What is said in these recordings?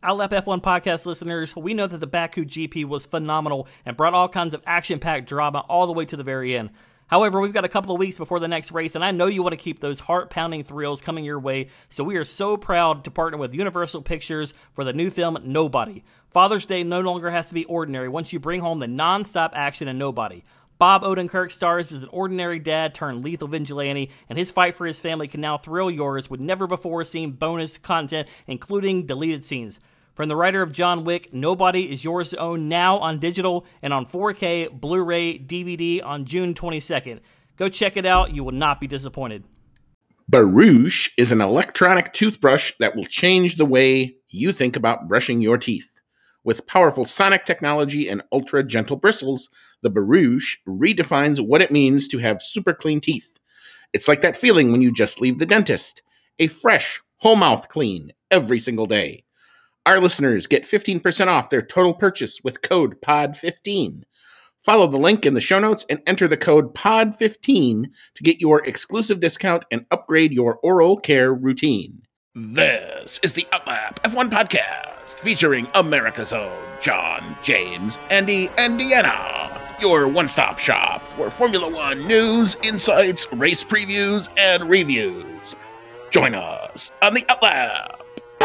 Outlap F1 podcast listeners, we know that the Baku GP was phenomenal and brought all kinds of action-packed drama all the way to the very end. However, we've got a couple of weeks before the next race, and I know you want to keep those heart-pounding thrills coming your way, so we are so proud to partner with Universal Pictures for the new film, Nobody. Father's Day no longer has to be ordinary once you bring home the non-stop action in Nobody. Bob Odenkirk stars as an ordinary dad turned lethal vigilante, and his fight for his family can now thrill yours with never-before-seen bonus content, including deleted scenes. From the writer of John Wick, Nobody is yours to own now on digital and on 4K, Blu-ray, DVD on June 22nd. Go check it out. You will not be disappointed. Barouche is an electronic toothbrush that will change the way you think about brushing your teeth. With powerful sonic technology and ultra-gentle bristles, the Barouche redefines what it means to have super clean teeth. It's like that feeling when you just leave the dentist. A fresh, whole mouth clean every single day. Our listeners get 15% off their total purchase with code POD15. Follow the link in the show notes and enter the code POD15 to get your exclusive discount and upgrade your oral care routine. This is the Outlap F1 podcast featuring America's own John, James, Andy, and Deanna. Your one-stop shop for Formula One news, insights, race previews, and reviews. Join us on the Outlap.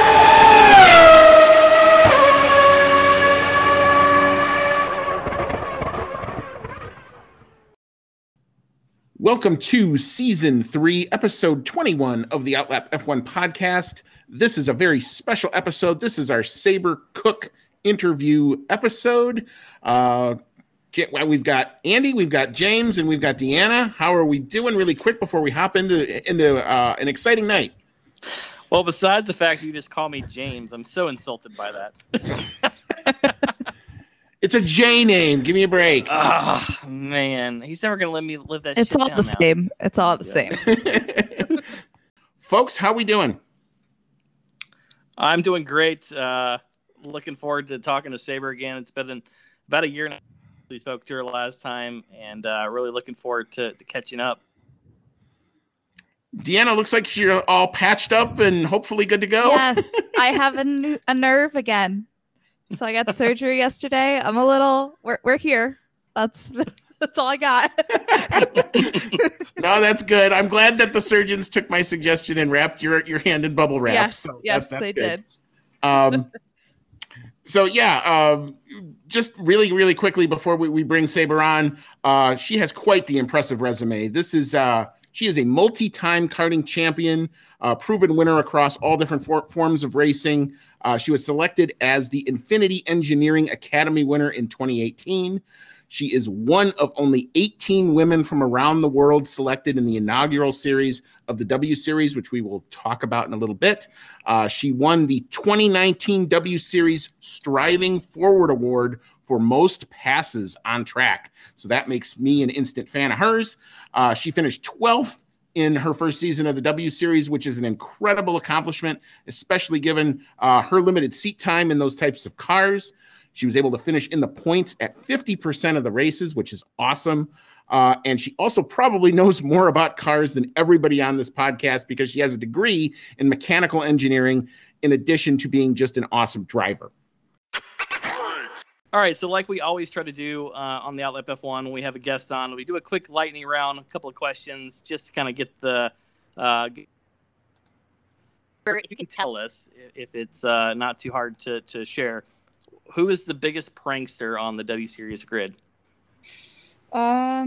Welcome to Season 3, Episode 21 of the Outlap F1 podcast. This is a very special episode. This is our Sabre Cook interview episode. We've got Andy, we've got James, and we've got Deanna. How are we doing really quick before we hop into an exciting night? Well, besides the fact you just call me James, I'm so insulted by that. It's a J name. Give me a break. Oh, man. He's never going to let me live that it's shit all down the now. same. It's all the same. Folks, how we doing? I'm doing great. Looking forward to talking to Sabre again. It's been about a year now since we spoke to her last time, and really looking forward to catching up. Deanna, looks like you're all patched up and hopefully good to go. Yes, I have a nerve again. So I got surgery yesterday. I'm a little. We're here. That's all I got. No, that's good. I'm glad that the surgeons took my suggestion and wrapped your hand in bubble wrap. Yes, so yes, that's they good. did. Just really, really quickly before we bring Sabre on, she has quite the impressive resume. She is a multi-time karting champion, proven winner across all different forms of racing. She was selected as the Infinity Engineering Academy winner in 2018. She is one of only 18 women from around the world selected in the inaugural series of the W Series, which we will talk about in a little bit. She won the 2019 W Series Striving Forward Award for most passes on track. So that makes me an instant fan of hers. She finished 12th in her first season of the W Series, which is an incredible accomplishment, especially given her limited seat time in those types of cars. She was able to finish in the points at 50% of the races, which is awesome. And she also probably knows more about cars than everybody on this podcast because she has a degree in mechanical engineering in addition to being just an awesome driver. All right, so like we always try to do on the Outlap F1, when we have a guest on, we do a quick lightning round, a couple of questions, just to kind of get the if you can tell us, if it's not too hard to share, who is the biggest prankster on the W Series grid? I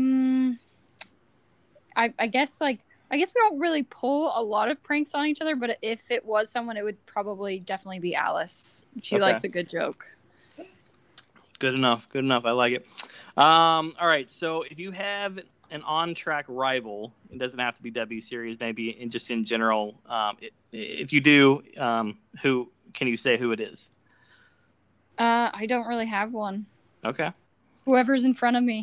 guess we don't really pull a lot of pranks on each other, but if it was someone, it would probably definitely be Alice. She likes a good joke. Good enough. I like it. All right. So if you have an on-track rival, it doesn't have to be W Series, maybe just in general. If you do, who can you say who it is? I don't really have one. Okay. Whoever's in front of me.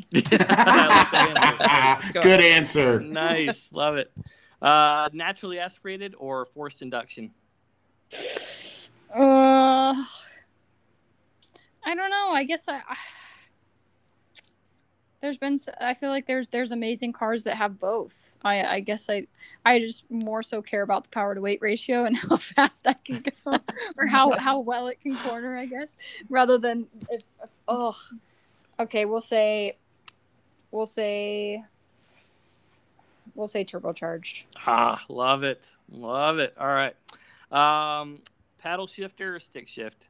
I like the answer. Good answer. Nice. Love it. Naturally aspirated or forced induction? I don't know. I guess I feel like there's amazing cars that have both. I guess I just more so care about the power to weight ratio and how fast I can go, or how well it can corner, I guess, rather than if okay, we'll say turbocharged. Love it. All right. Paddle shifter or stick shift?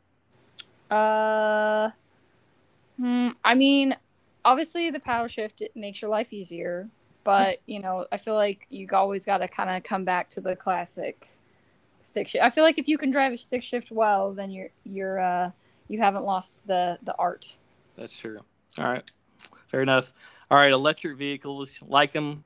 I mean, obviously the paddle shift, it makes your life easier, but I feel like you always got to kind of come back to the classic stick shift. I feel like if you can drive a stick shift well, then you haven't lost the art. That's true. All right, fair enough. All right, electric vehicles, like them?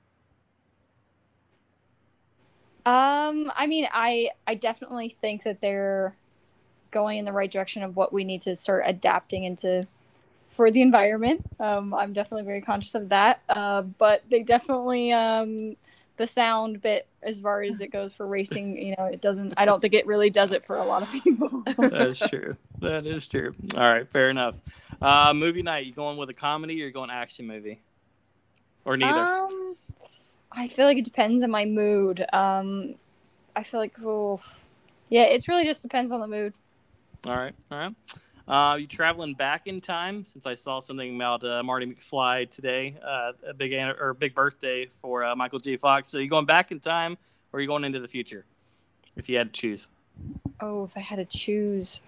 I mean, I definitely think that they're going in the right direction of what we need to start adapting into for the environment. I'm definitely very conscious of that. But they definitely, the sound bit, as far as it goes for racing, it doesn't, I don't think it really does it for a lot of people. That's true. That is true. All right, fair enough. Movie night, you going with a comedy or you going action movie? Or neither? I feel like it depends on my mood. I feel like, yeah, it really just depends on the mood. All right. You traveling back in time? Since I saw something about Marty McFly today, a big birthday for Michael J. Fox. So you going back in time, or are you going into the future? If you had to choose. Oh, if I had to choose,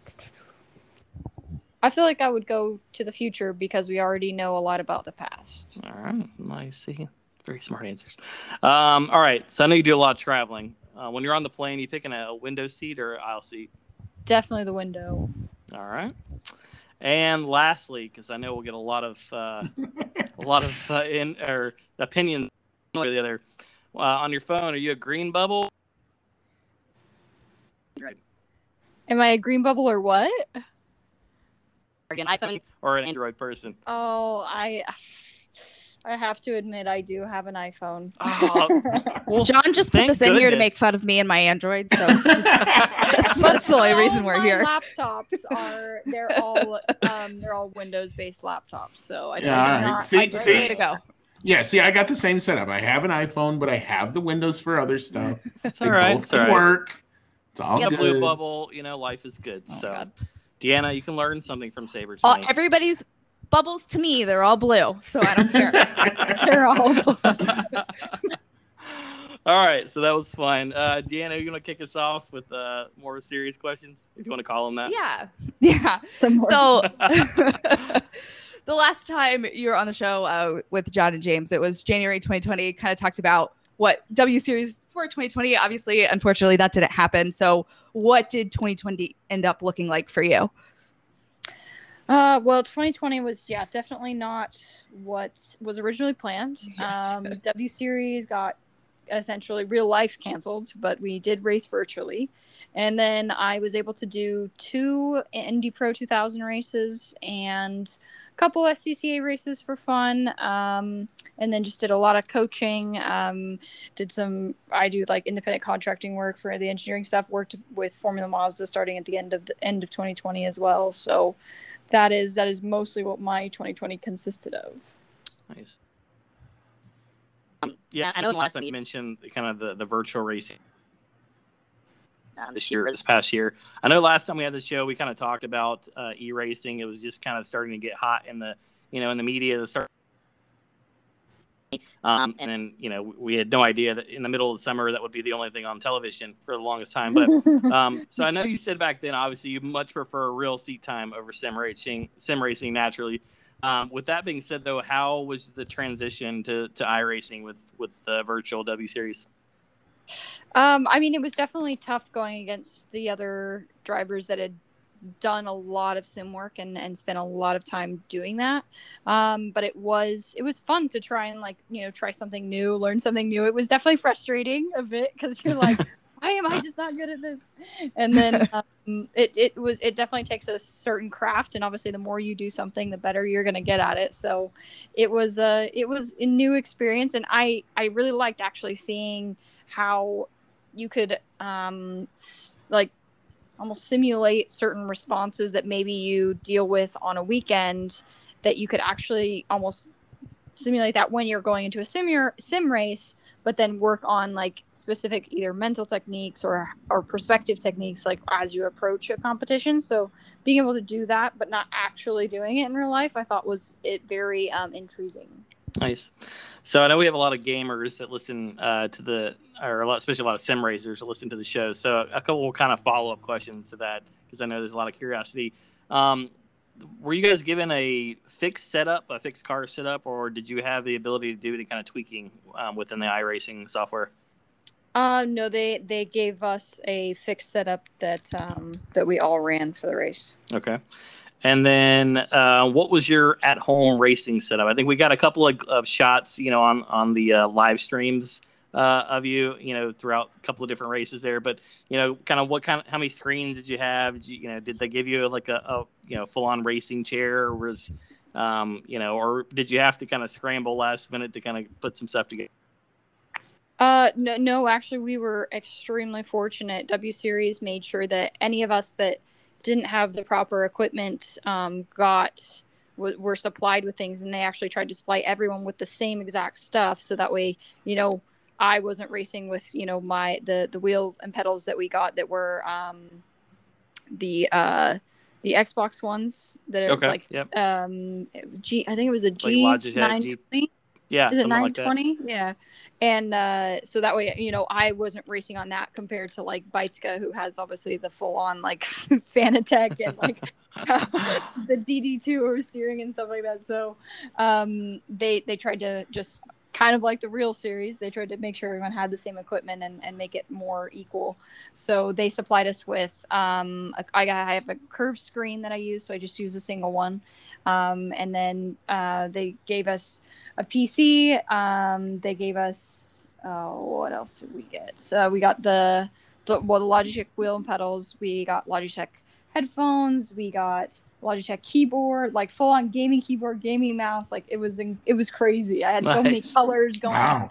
I feel like I would go to the future because we already know a lot about the past. All right, I see. Very smart answers. All right, so I know you do a lot of traveling. When you're on the plane, you picking a window seat or aisle seat? Definitely the window. All right. And lastly, because I know we'll get a lot of opinions one or the other. On your phone, are you a green bubble? Am I a green bubble or what? Or an iPhone or an Android person? Oh, I have to admit I do have an iPhone. Well, John just put this in here to make fun of me and my Android, so that's the only reason we're here. Laptops they're all Windows-based laptops, so I think way to go. Yeah, see, I got the same setup. I have an iPhone, but I have the Windows for other stuff. That's all right. Both can work. It's all good. Blue bubble, life is good. So, Deanna, you can learn something from Sabres. Everybody's bubbles to me, they're all blue, so I don't care. They're all blue. All right, so that was fun. Deanna, are you going to kick us off with more serious questions, if you want to call them that? Yeah. So the last time you were on the show with John and James, it was January 2020. Kind of talked about what W Series for 2020. Obviously, unfortunately, that didn't happen. So what did 2020 end up looking like for you? Well, 2020 was, definitely not what was originally planned. Yes. W Series got essentially real life canceled, but we did race virtually. And then I was able to do 2 Indy Pro 2000 races and a couple SCCA races for fun. And then just did a lot of coaching. I do like independent contracting work for the engineering stuff, worked with Formula Mazda starting at the end of 2020 as well. So that is mostly what my 2020 consisted of. Nice. Yeah, I know last time you mentioned kind of the virtual racing this past year. I know last time we had the show, we kind of talked about e-racing. It was just kind of starting to get hot in the in the media. And then we had no idea that in the middle of the summer that would be the only thing on television for the longest time. But so I know you said back then, obviously, you much prefer real seat time over sim racing naturally. With that being said, though, how was the transition to iRacing with the virtual W Series? I mean, it was definitely tough going against the other drivers that had done a lot of sim work and spent a lot of time doing that. But it was fun to try and try something new, learn something new. It was definitely frustrating a bit because you're like, why am I just not good at this? And then it definitely takes a certain craft, and obviously the more you do something, the better you're going to get at it. So it was a new experience, and I really liked actually seeing how you could almost simulate certain responses that maybe you deal with on a weekend that you could actually almost simulate that when you're going into a sim race, but then work on like specific either mental techniques or perspective techniques like as you approach a competition. So being able to do that but not actually doing it in real life, I thought was very intriguing. Nice. So I know we have a lot of gamers that listen especially a lot of sim racers that listen to the show. So a couple kind of follow-up questions to that, because I know there's a lot of curiosity. Were you guys given a fixed car setup, or did you have the ability to do any kind of tweaking within the iRacing software? No, they gave us a fixed setup that we all ran for the race. Okay. And then what was your at-home racing setup? I think we got a couple of shots, on the live streams of you, throughout a couple of different races there. But, how many screens did you have? Did they give you like a full-on racing chair, or was, or did you have to kind of scramble last minute to kind of put some stuff together? No, actually, we were extremely fortunate. W Series made sure that any of us that didn't have the proper equipment were supplied with things, and they actually tried to supply everyone with the same exact stuff, so that way, I wasn't racing with the wheel and pedals that we got that were the Xbox ones that it was like yep. I think it was a G920. Yeah, is it 920? Like yeah, and so that way, I wasn't racing on that compared to like Beitska, who has obviously the full-on like Fanatec and like the DD2 steering and stuff like that. So they tried to just kind of like the real series. They tried to make sure everyone had the same equipment and make it more equal. So they supplied us with I have a curved screen that I use, so I just use a single one. And then they gave us a PC. They gave us what else did we get? So we got the Logitech wheel and pedals. We got Logitech headphones. We got Logitech keyboard, like full on gaming keyboard, gaming mouse. Like it was crazy. I had so many colors going on.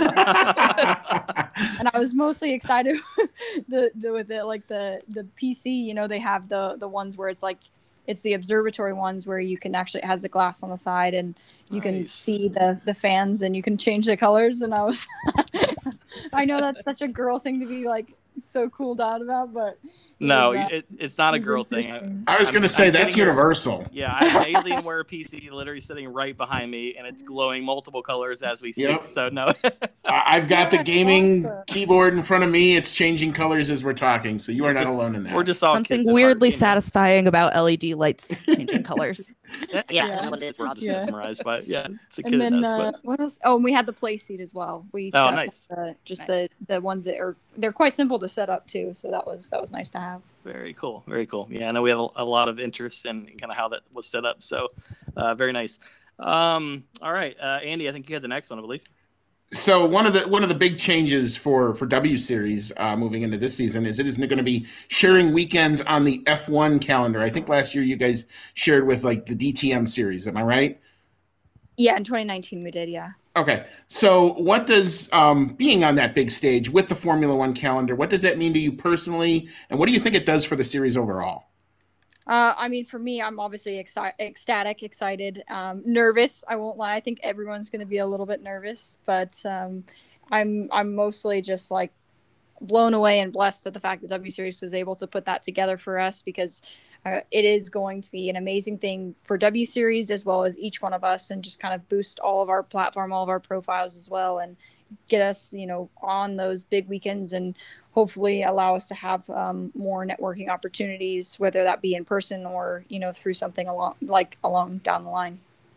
And I was mostly excited with the PC. They have the ones where it's like, it's the observatory ones where you can actually, it has the glass on the side and you can see the fans and you can change the colors. And I was, I know that's such a girl thing to be like so cooled out about, but no, it's not a girl thing. I was going to say that's universal. Yeah, I have an Alienware PC literally sitting right behind me, and it's glowing multiple colors as we speak. Yep. So no, I've got the gaming keyboard in frment of me. It's changing colors as we're talking, so you are not alone in that. We're just all something weirdly satisfying about LED lights changing colors. Yeah, what it is. We're all just mesmerized by it. Yeah, it's a kid. And then what else? Oh, and we had the play seat as well. We nice. The ones that they're quite simple to set up too. So that was nice to have. Very cool. Very cool. Yeah, I know we had a lot of interest in kind of how that was set up. So very nice. All right, Andy, I think you had the next one, I believe. So one of the big changes for W Series moving into this season is it is going to be sharing weekends on the F1 calendar. I think last year you guys shared with like the DTM series. Am I right? Yeah, in 2019 we did. Yeah. Okay. So what does being on that big stage with the Formula One calendar, what does that mean to you personally? And what do you think it does for the series overall? I mean, for me, I'm obviously ecstatic, excited, nervous. I won't lie. I think everyone's going to be a little bit nervous, but I'm mostly just like blown away and blessed at the fact that W Series was able to put that together for us, because it is going to be an amazing thing for W Series as well as each one of us, and just kind of boost all of our platform, all of our profiles as well, and get us, on those big weekends and hopefully allow us to have more networking opportunities, whether that be in person or, through something along down the line.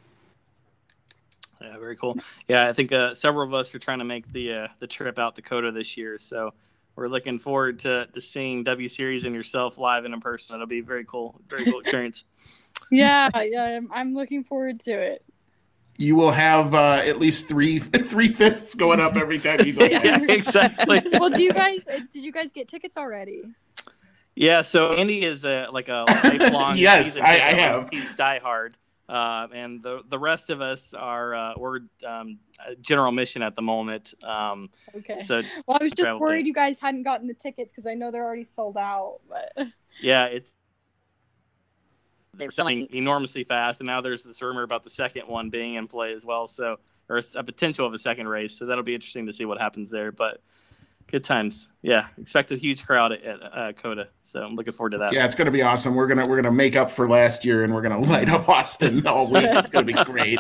Yeah, very cool. Yeah, I think several of us are trying to make the trip out to COTA this year. So we're looking forward to seeing W Series and yourself live and in person. It'll be very cool experience. Yeah, I'm looking forward to it. You will have at least three fists going up every time you go. Yeah, exactly. Well, did you guys get tickets already? Yeah, so Andy is a lifelong. Yes, I have. He's diehard, and the rest of us are we're general mission at the moment. Okay. So I was just worried you guys hadn't gotten the tickets because I know they're already sold out. But yeah, it's they were selling enormously fast, and now there's this rumor about the second one being in play as well. So, or a potential of a second race. So that'll be interesting to see what happens there. But good times. Yeah, expect a huge crowd at COTA. So I'm looking forward to that. Yeah, it's going to be awesome. We're gonna make up for last year, and we're gonna light up Austin all week. It's going to be great.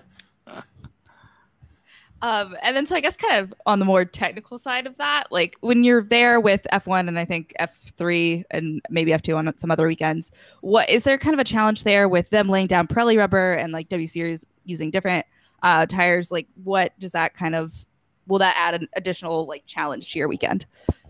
And then so I guess kind of on the more technical side of that, like when you're there with F1 and I think F3 and maybe F2 on some other weekends, what is there kind of a challenge there with them laying down Pirelli rubber and like W Series using different tires? Like what does that kind of, will that add an additional like challenge to your weekend?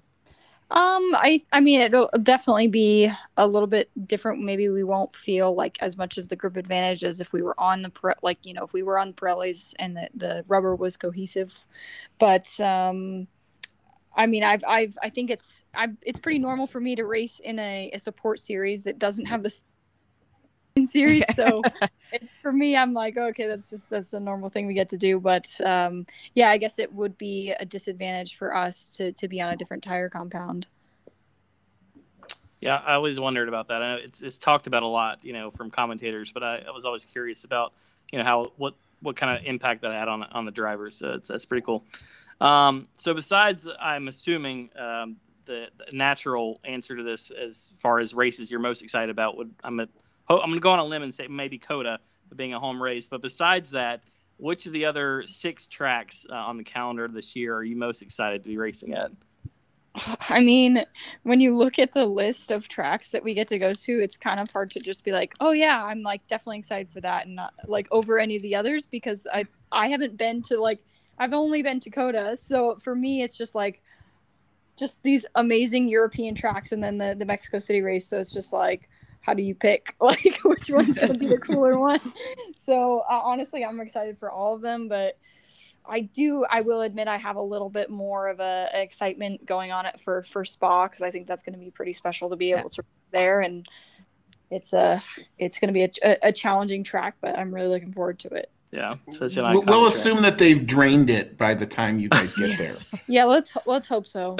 I mean, it'll definitely be a little bit different. Maybe we won't feel like as much of the grip advantage as if we were on the if we were on Pirellis and the rubber was cohesive. But I mean, I think it's pretty normal for me to race in a support series that doesn't have the series. So it's for me, I'm like, okay, that's a normal thing we get to do. But yeah, I guess it would be a disadvantage for us to be on a different tire compound. Yeah, I always wondered about that. I know it's talked about a lot, from commentators, but I was always curious about, how what kind of impact that had on the drivers. So that's pretty cool. So besides, I'm assuming the natural answer to this, as far as races you're most excited about, I'm going to go on a limb and say maybe COTA being a home race. But besides that, which of the other 6 tracks on the calendar this year are you most excited to be racing at? I mean, when you look at the list of tracks that we get to go to, it's kind of hard to just be like, oh yeah, I'm like definitely excited for that and not like over any of the others, because I haven't been to I've only been to COTA. So for me, it's just these amazing European tracks and then the Mexico City race. So it's just like, how do you pick like which one's going to be the cooler one? So honestly, I'm excited for all of them, but I will admit I have a little bit more of a excitement going on it for Spa, because I think that's going to be pretty special to be able to there, and it's going to be a challenging track, but I'm really looking forward to it. Yeah, such an iconic we'll track. assume that they've drained it by the time you guys get there. Yeah, let's hope so.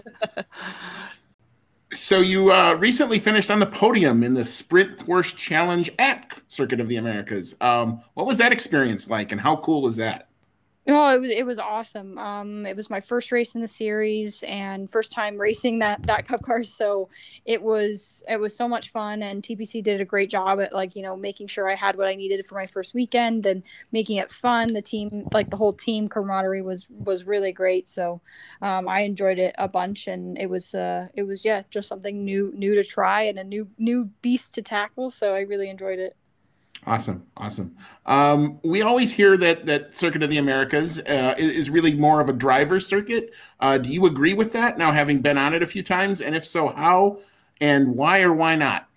So you recently finished on the podium in the Sprint Porsche Challenge at Circuit of the Americas. What was that experience like, and how cool was that? Oh, it was awesome. It was my first race in the series and first time racing that Cup car. So it was so much fun, and TPC did a great job at making sure I had what I needed for my first weekend and making it fun. The team, the whole team camaraderie was really great. So I enjoyed it a bunch, and it was just something new to try and a new beast to tackle. So I really enjoyed it. Awesome. We always hear that Circuit of the Americas is really more of a driver's circuit. Do you agree with that, now having been on it a few times? And if so, how and why or why not?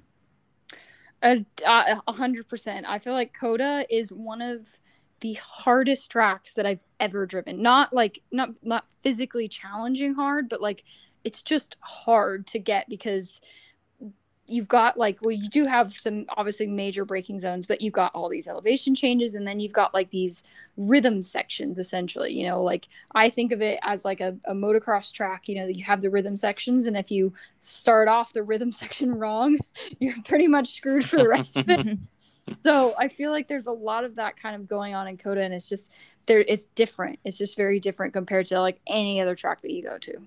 100%. I feel like COTA is one of the hardest tracks that I've ever driven. Not physically challenging hard, but it's just hard to get, because you've got you do have some obviously major braking zones, but you've got all these elevation changes, and then you've got these rhythm sections essentially. I think of it as a motocross track. You have the rhythm sections, and if you start off the rhythm section wrong, you're pretty much screwed for the rest of it. So I feel like there's a lot of that kind of going on in COTA, and it's just it's different. It's just very different compared to any other track that you go to.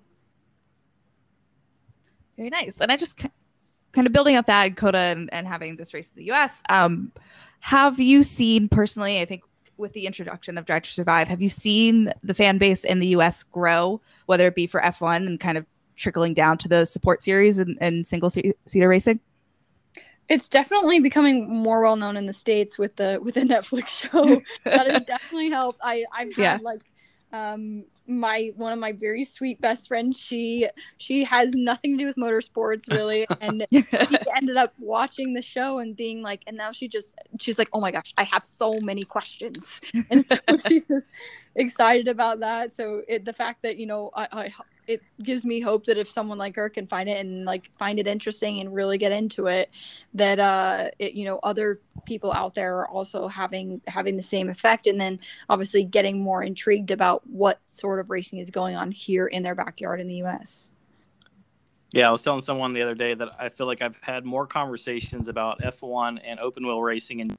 Very nice. And I just kind of building up that COTA and having this race in the US, have you seen personally, I think with the introduction of Drive to Survive, have you seen the fan base in the US grow, whether it be for F1 and kind of trickling down to the support series and single seater racing? It's definitely becoming more well known in the States with the Netflix show. That has definitely helped. I've had one of my very sweet best friends, she has nothing to do with motorsports really, and she ended up watching the show and being and now she's like, oh my gosh, I have so many questions, and so she's just excited about that. So the fact that it gives me hope that if someone like her can find it and find it interesting and really get into it, that other people out there are also having the same effect, and then obviously getting more intrigued about what sort of racing is going on here in their backyard in the US. Yeah, I was telling someone the other day that I feel like I've had more conversations about F1 and open wheel racing in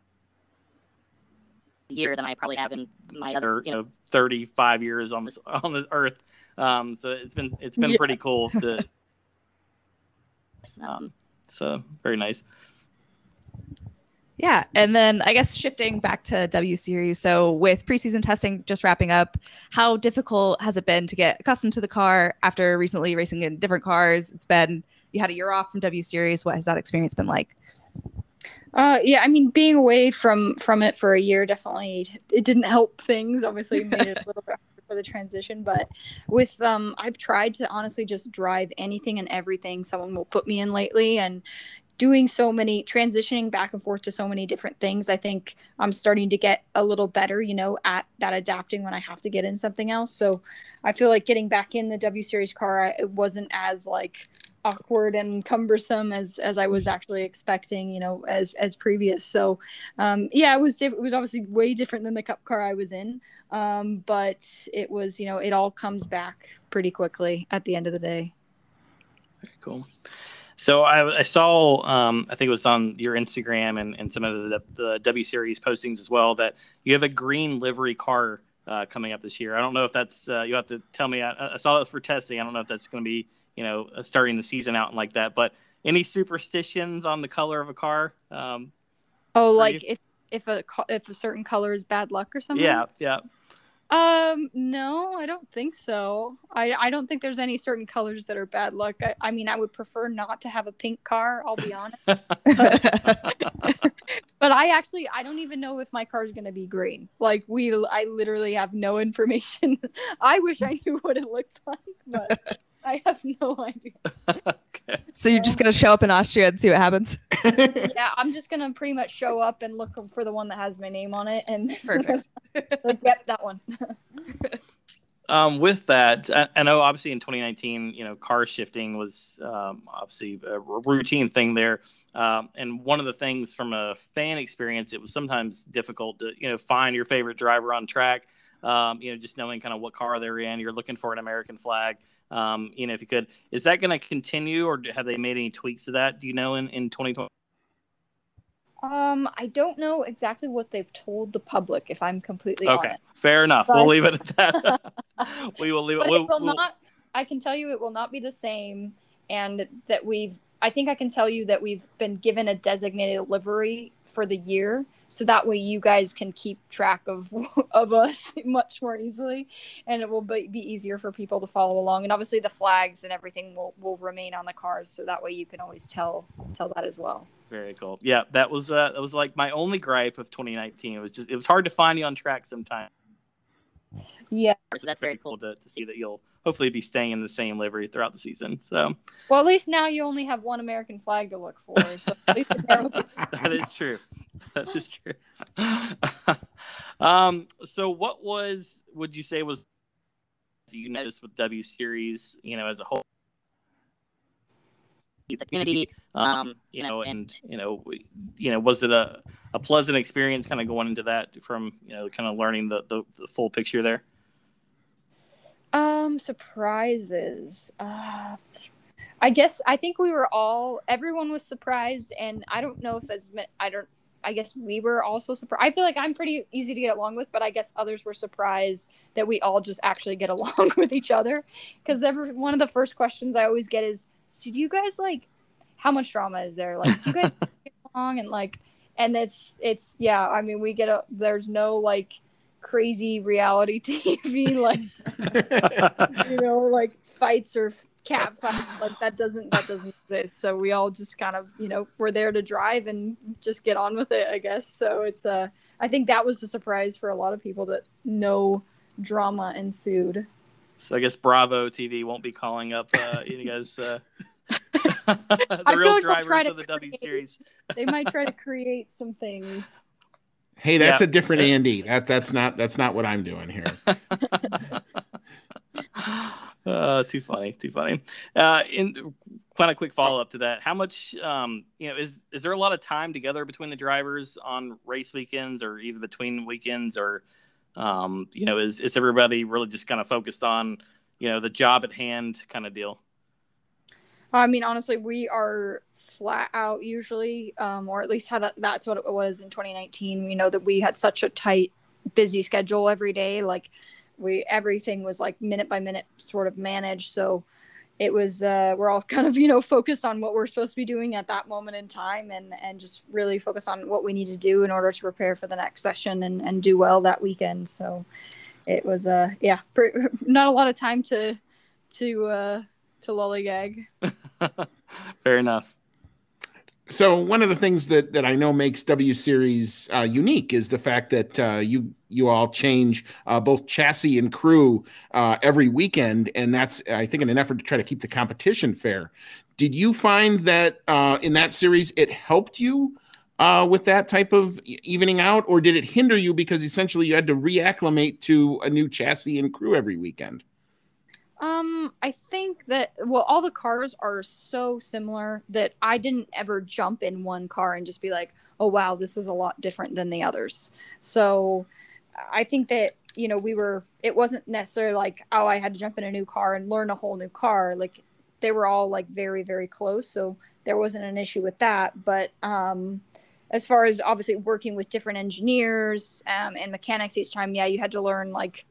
year than I probably have in my other 35 years on this earth. So it's been pretty cool to. So very nice. Yeah, and then I guess shifting back to W Series. So with preseason testing just wrapping up, how difficult has it been to get accustomed to the car after recently racing in different cars? You had a year off from W Series. What has that experience been like? Yeah, I mean, being away from it for a year definitely it didn't help things. Obviously, it made it a little bit harder for the transition. But with I've tried to honestly just drive anything and everything someone will put me in lately, and doing transitioning back and forth to so many different things. I think I'm starting to get a little better, at that adapting when I have to get in something else. So I feel like getting back in the W Series car, it wasn't as like awkward and cumbersome as I was actually expecting, as previous. So yeah, it was obviously way different than the Cup car I was in. But it was, it all comes back pretty quickly at the end of the day. Very cool. So I saw, I think it was on your Instagram and some of the W Series postings as well, that you have a green livery car coming up this year. I don't know if that's, you have to tell me. I saw it for testing. I don't know if that's going to be, starting the season out and like that. But any superstitions on the color of a car? Like if a certain color is bad luck or something? Yeah. No, I don't think so. I don't think there's any certain colors that are bad luck. I mean, I would prefer not to have a pink car, I'll be honest. But I don't even know if my car is going to be green. Like I literally have no information. I wish I knew what it looked like, but I have no idea. Okay. So you're just going to show up in Austria and see what happens? Yeah, I'm just going to pretty much show up and look for the one that has my name on it. And perfect. Yep, that one. With that, I know obviously in 2019, car shifting was obviously a routine thing there. And one of the things from a fan experience, it was sometimes difficult to, find your favorite driver on track. Just knowing kind of what car they're in, you're looking for an American flag. If you could, is that going to continue, or have they made any tweaks to that? Do you know in 2020? I don't know exactly what they've told the public, if I'm completely honest. Fair enough. We'll leave it at that. We will leave it. But it will not. I can tell you, it will not be the same, and that I think I can tell you that we've been given a designated livery for the year, so that way you guys can keep track of us much more easily, and it will be easier for people to follow along. And obviously the flags and everything will remain on the cars, so that way you can always tell that as well. Very cool. Yeah, that was like my only gripe of 2019. It was hard to find you on track sometimes. Yeah. So that's very cool to see that you'll hopefully be staying in the same livery throughout the season. So, well, at least now you only have one American flag to look for. So that is true. That is true. So what would you say was you noticed with W Series, as a whole? The community, was it a pleasant experience kind of going into that from, kind of learning the full picture there? Surprises. I think everyone was surprised, and I don't know if I guess we were also surprised. I feel like I'm pretty easy to get along with, but I guess others were surprised that we all just actually get along with each other. Because one of the first questions I always get is, so do you guys how much drama is there? Like, do you guys get along? And it's yeah. I mean, there's no crazy reality TV fights or cat fights that doesn't exist. So we all just kind of we're there to drive and just get on with it, I guess. So it's I think that was a surprise for a lot of people that no drama ensued. So I guess Bravo TV won't be calling up you guys. The real drivers of the W Series. They might try to create some things. Hey, that's a different Andy. That's not what I'm doing here. Too funny. In kind of quick follow up to that, how much is there a lot of time together between the drivers on race weekends or even between weekends, or is everybody really just kind of focused on the job at hand kind of deal? I mean, honestly, we are flat out usually, or at least that's what it was in 2019. We know that we had such a tight, busy schedule every day. Like everything was like minute by minute sort of managed. So it was, we're all kind of, focused on what we're supposed to be doing at that moment in time, and just really focus on what we need to do in order to prepare for the next session and do well that weekend. So it was, not a lot of time to lollygag. Fair enough. So one of the things that I know makes W Series unique is the fact that you all change both chassis and crew every weekend, and that's, I think, in an effort to try to keep the competition fair. Did you find that in that series it helped you with that type of evening out, or did it hinder you because essentially you had to reacclimate to a new chassis and crew every weekend? I think that, all the cars are so similar that I didn't ever jump in one car and just be like, oh, wow, this is a lot different than the others. So I think that, it wasn't necessarily like, oh, I had to jump in a new car and learn a whole new car. Like, they were all like very, very close. So there wasn't an issue with that. But, as far as obviously working with different engineers and mechanics each time, you had to learn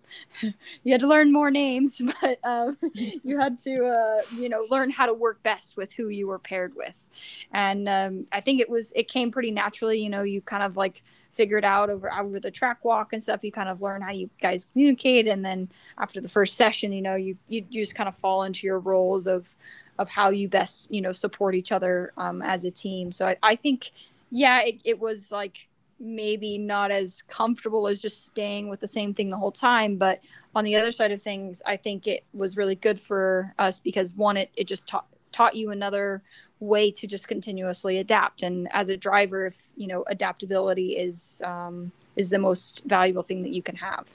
more names, but you had to learn how to work best with who you were paired with. And I think it came pretty naturally. You kind of like figure it out over the track walk and stuff. You kind of learn how you guys communicate, and then after the first session, you just kind of fall into your roles of how you best support each other as a team. So I think. Yeah, it was like maybe not as comfortable as just staying with the same thing the whole time. But on the other side of things, I think it was really good for us because, one, it just taught you another way to just continuously adapt. And as a driver, if adaptability is the most valuable thing that you can have.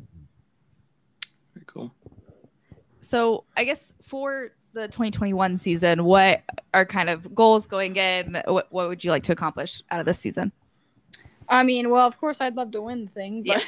Very cool. So I guess for the 2021 season, what are kind of goals going in? What would you like to accomplish out of this season? I mean, well, of course I'd love to win the thing, but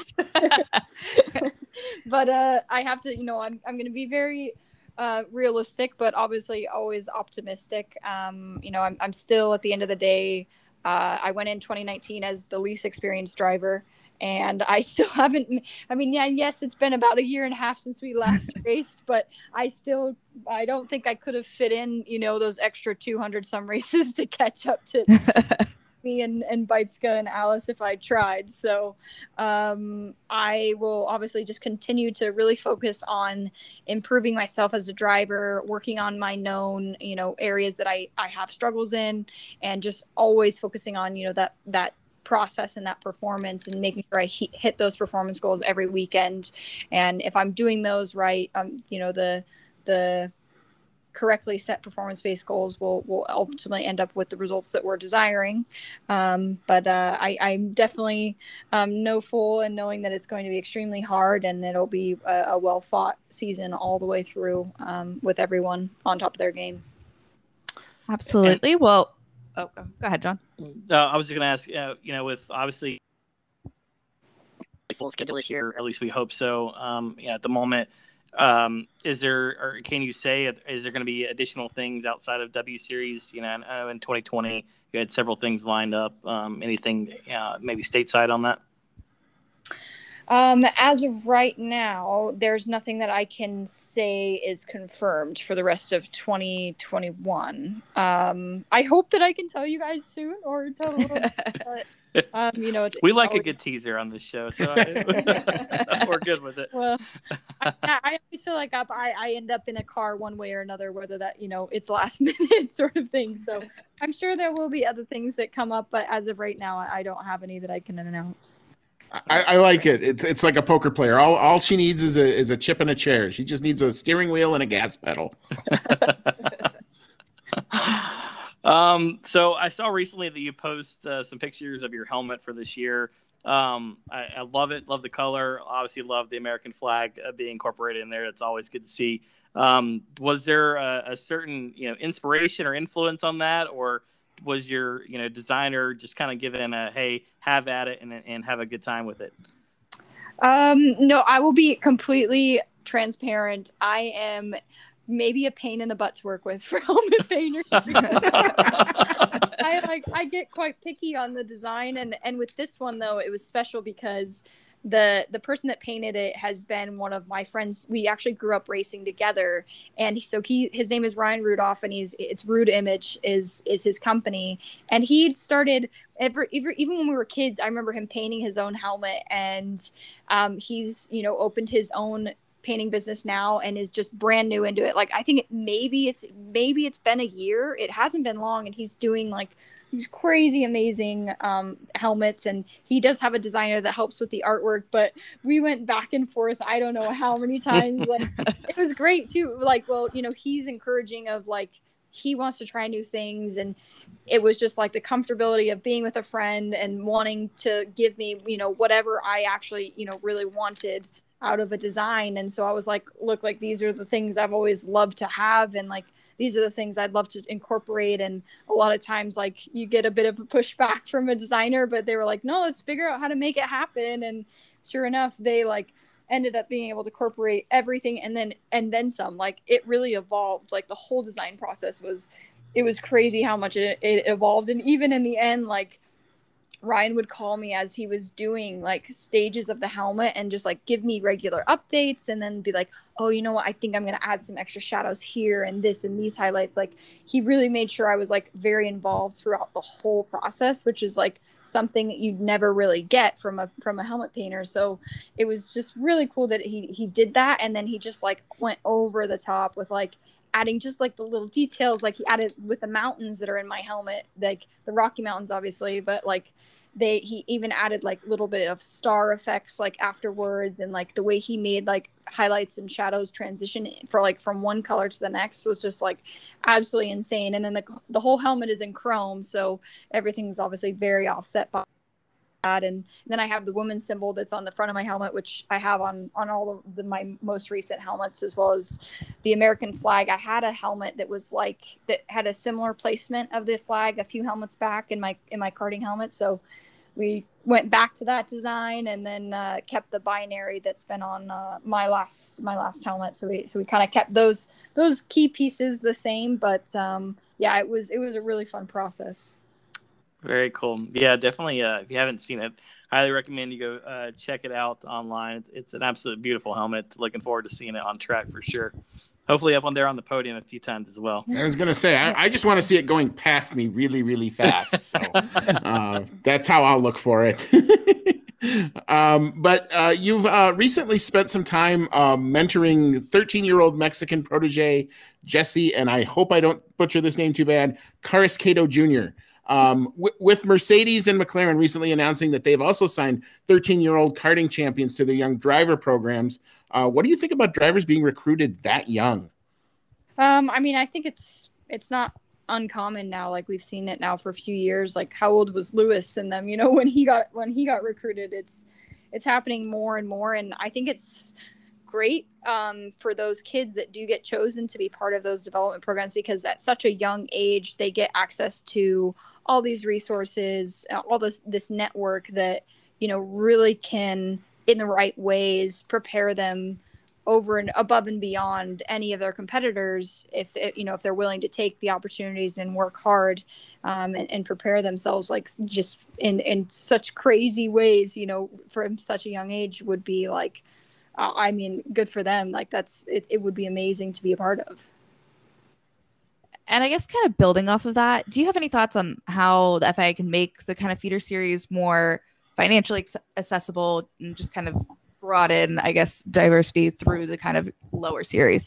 but I have to, I'm going to be very realistic, but obviously always optimistic. I'm still, at the end of the day, I went in 2019 as the least experienced driver. And I still haven't, yes, it's been about 1.5 years since we last raced, but I don't think I could have fit in, those extra 200 some races to catch up to me and Beitska and Alice if I tried. So I will obviously just continue to really focus on improving myself as a driver, working on my known, areas that I have struggles in, and just always focusing on, that process and that performance, and making sure I hit those performance goals every weekend. And if I'm doing those right, the correctly set performance-based goals will ultimately end up with the results that we're desiring. But I'm definitely no fool in knowing that it's going to be extremely hard, and it'll be a well-fought season all the way through, with everyone on top of their game. Absolutely. Well, go ahead, John. I was just going to ask, with obviously full schedule this year, or at least we hope so. At the moment, is there, or can you say, is there going to be additional things outside of W Series? In 2020, you had several things lined up. Anything, maybe stateside on that? As of right now, there's nothing that I can say is confirmed for the rest of 2021. I hope that I can tell you guys soon, or tell a little bit, but, we like always a good teaser on this show, so we're good with it. Well, I always feel like I end up in a car one way or another, whether that, it's last minute sort of thing. So I'm sure there will be other things that come up, but as of right now, I don't have any that I can announce. I like it. It's like a poker player. All she needs is a chip and a chair. She just needs a steering wheel and a gas pedal. So I saw recently that you post some pictures of your helmet for this year. I love it. Love the color. Obviously love the American flag being incorporated in there. It's always good to see. Was there a certain, inspiration or influence on that, or was your, designer just kind of given a, hey, have at it and have a good time with it? No, I will be completely transparent. I am maybe a pain in the butt to work with for helmet painters. I get quite picky on the design, and with this one though, it was special because the person that painted it has been one of my friends. We actually grew up racing together, and his name is Ryan Rudolph, and it's Rude Image is his company, and he'd started even when we were kids. I remember him painting his own helmet, and he's opened his own painting business now and is just brand new into it. Like, I think maybe it's been a year. It hasn't been long, and he's doing like these crazy amazing helmets, and he does have a designer that helps with the artwork, but we went back and forth I don't know how many times. Like, it was great too. Like, well, he's encouraging of like, he wants to try new things, and it was just like the comfortability of being with a friend and wanting to give me whatever I actually really wanted out of a design. And so I was like, look, like, these are the things I've always loved to have, and like, these are the things I'd love to incorporate. And a lot of times, like, you get a bit of a pushback from a designer, but they were like, no, let's figure out how to make it happen. And sure enough, they like ended up being able to incorporate everything and then some. Like, it really evolved. Like, the whole design process was crazy how much it evolved. And even in the end, like, Ryan would call me as he was doing like stages of the helmet and just like give me regular updates, and then be like, oh, you know what? I think I'm going to add some extra shadows here and this and these highlights. Like, he really made sure I was like very involved throughout the whole process, which is like something that you'd never really get from a helmet painter. So it was just really cool that he did that. And then he just like went over the top with like adding just like the little details. Like, he added with the mountains that are in my helmet, like the Rocky Mountains, obviously, but like he even added like little bit of star effects like afterwards, and like the way he made like highlights and shadows transition for like from one color to the next was just like absolutely insane. And then the whole helmet is in chrome, so everything's obviously very offset by that. And then I have the woman's symbol that's on the front of my helmet, which I have on all of my most recent helmets, as well as the American flag. I had a helmet that had a similar placement of the flag a few helmets back in my karting helmet, so we went back to that design, and then kept the binary that's been on my last helmet. So we kind of kept those key pieces the same, but yeah, it was a really fun process. Very cool. Yeah, definitely. If you haven't seen it, highly recommend you go check it out online. It's an absolute beautiful helmet. Looking forward to seeing it on track for sure. Hopefully up on there on the podium a few times as well. I was going to say, I just want to see it going past me really, really fast. So that's how I'll look for it. But you've recently spent some time mentoring 13-year-old Mexican protege, Jesse, and I hope I don't butcher this name too bad, Carrasquedo Jr., with Mercedes and McLaren recently announcing that they've also signed 13-year-old karting champions to their young driver programs. What do you think about drivers being recruited that young? I mean, I think it's not uncommon now. Like, we've seen it now for a few years. Like, how old was Lewis and them? When he got recruited, it's happening more and more, and I think it's great for those kids that do get chosen to be part of those development programs, because at such a young age they get access to all these resources, all this network that really can, in the right ways, prepare them over and above and beyond any of their competitors if they're willing to take the opportunities and work hard and prepare themselves, like, just in such crazy ways, from such a young age, would be like, I mean, good for them. Like, it would be amazing to be a part of. And I guess kind of building off of that, do you have any thoughts on how the FIA can make the kind of feeder series more financially accessible and just kind of broaden, I guess, diversity through the kind of lower series?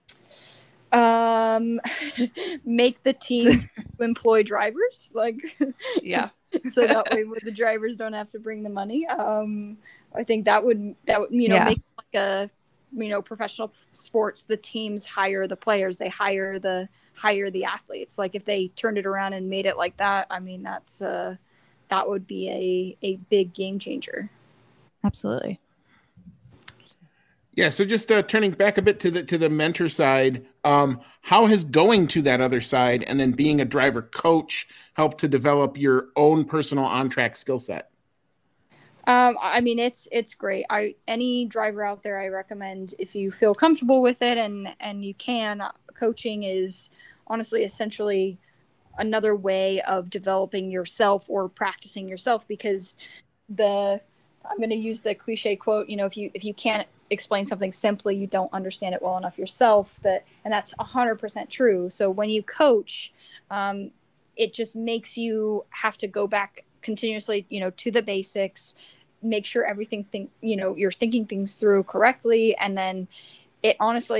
Make the teams employ drivers, like, yeah, so that way the drivers don't have to bring the money. I think that would make like a professional sports. The teams hire the players, they hire the athletes. Like, if they turned it around and made it like that, I mean, that would be a big game changer. Absolutely. Yeah. So just turning back a bit to the mentor side, how has going to that other side and then being a driver coach helped to develop your own personal on-track skill set? I mean, it's great. Any driver out there, I recommend if you feel comfortable with it and you can. Coaching is honestly essentially another way of developing yourself or practicing yourself, because I'm going to use the cliche quote, if you can't explain something simply, you don't understand it well enough yourself. And that's 100% true. So when you coach, it just makes you have to go back continuously, to the basics, make sure you're thinking things through correctly. And then it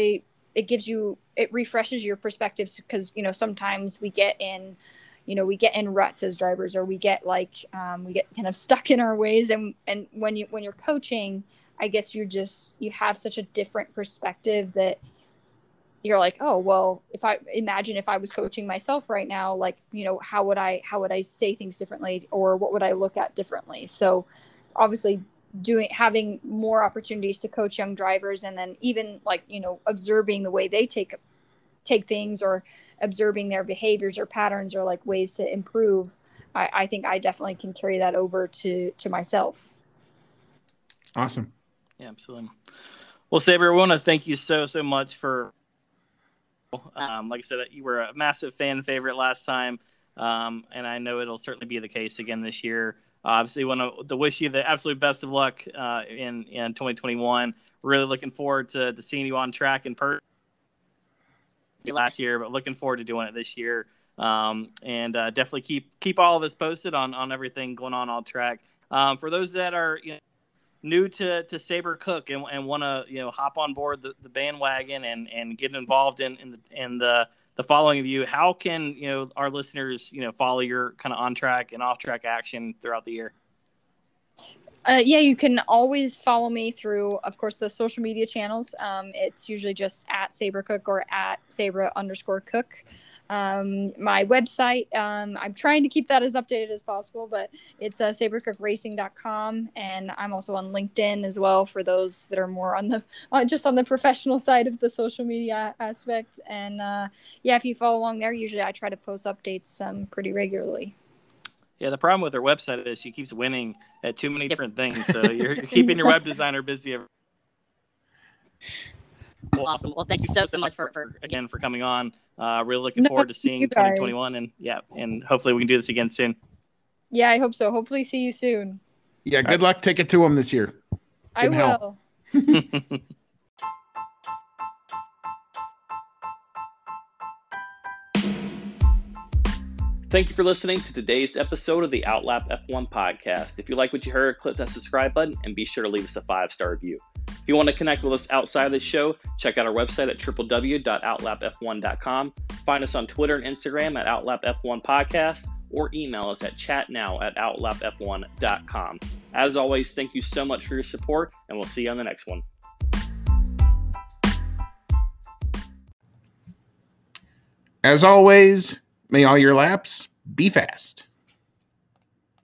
refreshes your perspectives, because, sometimes we get in ruts as drivers, or we get kind of stuck in our ways. And when you're coaching, I guess you have such a different perspective that you're like, oh, well, if I was coaching myself right now, how would I say things differently, or what would I look at differently? So obviously having more opportunities to coach young drivers, and then even observing the way they take things, or observing their behaviors or patterns, or ways to improve. I think I definitely can carry that over to myself. Awesome. Yeah, absolutely. Well, Saber, we want to thank you so much for, like I said, you were a massive fan favorite last time. And I know it'll certainly be the case again this year. Obviously, want to wish you the absolute best of luck in 2021. Really looking forward to seeing you on track in person last year, but looking forward to doing it this year. And definitely keep all of us posted on everything going on track. For those that are new to Saber Cook and want to hop on board the bandwagon and get involved in the following of you, how can our listeners follow your kind of on track and off track action throughout the year? Yeah, you can always follow me through, of course, the social media channels. It's usually just at Saber Cook or at Sabra_Cook. My website, I'm trying to keep that as updated as possible, but it's sabercookracing.com. And I'm also on LinkedIn as well, for those that are more on the professional side of the social media aspect. And yeah, if you follow along there, usually I try to post updates pretty regularly. Yeah, the problem with her website is she keeps winning at too many different things. So you're keeping your web designer busy. Well, awesome. Well, thank you so much for coming on. Really looking forward to seeing 2021, and hopefully we can do this again soon. Yeah, I hope so. Hopefully see you soon. Yeah, good luck. Take it to them this year. I will. Thank you for listening to today's episode of the Outlap F1 podcast. If you like what you heard, click that subscribe button and be sure to leave us a 5-star review. If you want to connect with us outside of the show, check out our website at www.outlapf1.com. Find us on Twitter and Instagram at OutlapF1 Podcast, or email us at chatnow@outlapf1.com. As always, thank you so much for your support, and we'll see you on the next one. As always, may all your laps be fast.